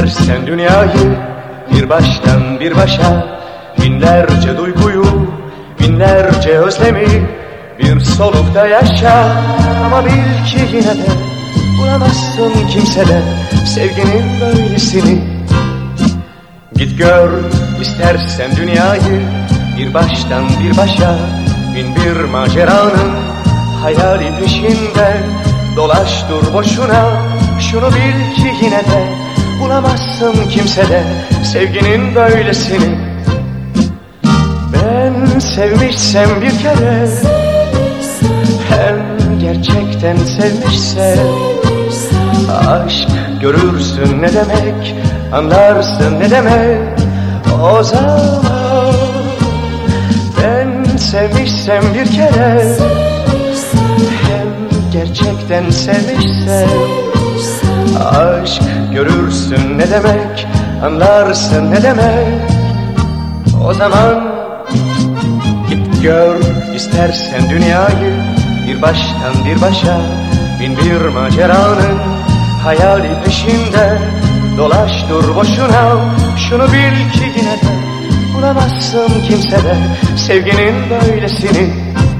İstersen dünyayı bir baştan bir başa, binlerce duyguyu, binlerce özlemi bir solukta yaşa. Ama bil ki yine de bulamazsın kimsede sevginin böylesini. Git gör istersen dünyayı bir baştan bir başa, bin bir maceranın hayali peşinde. Dolaş dur boşuna, şunu bil ki yine de bulamazsın kimsede sevginin böylesini. Ben sevmişsem bir kere, hem gerçekten sevmişsem, aşk görürsün ne demek, anlarsın ne demek o zaman. Ben sevmişsem bir kere, hem gerçekten sevmişsem, aşk görürsün ne demek, anlarsın ne demek o zaman. Git gör istersen dünyayı bir baştan bir başa, bin bir maceranın hayali peşinde. Dolaş dur boşuna, şunu bil ki yine de bulamazsın kimsede sevginin böylesini.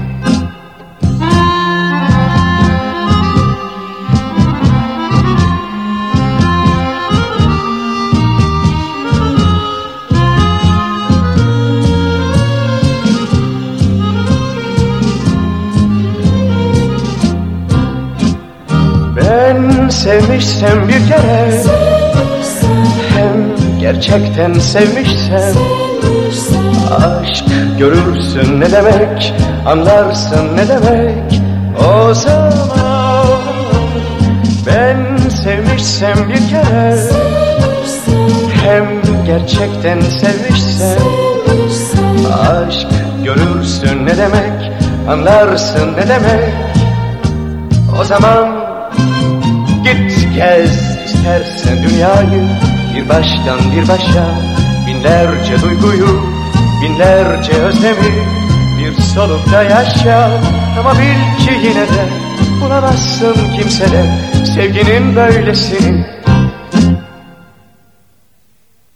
Ben sevmişsem bir kere, hem gerçekten sevmişsem, aşk görürsün ne demek, anlarsın ne demek o zaman. Ben sevmişsem bir kere, hem gerçekten sevmişsem, aşk görürsün ne demek, anlarsın ne demek o zaman. Git gez istersen dünyayı bir baştan bir başa, binlerce duyguyu, binlerce özlemi bir solukta yaşa. Ama bil ki yine de bulamazsın kimsede sevginin böylesini.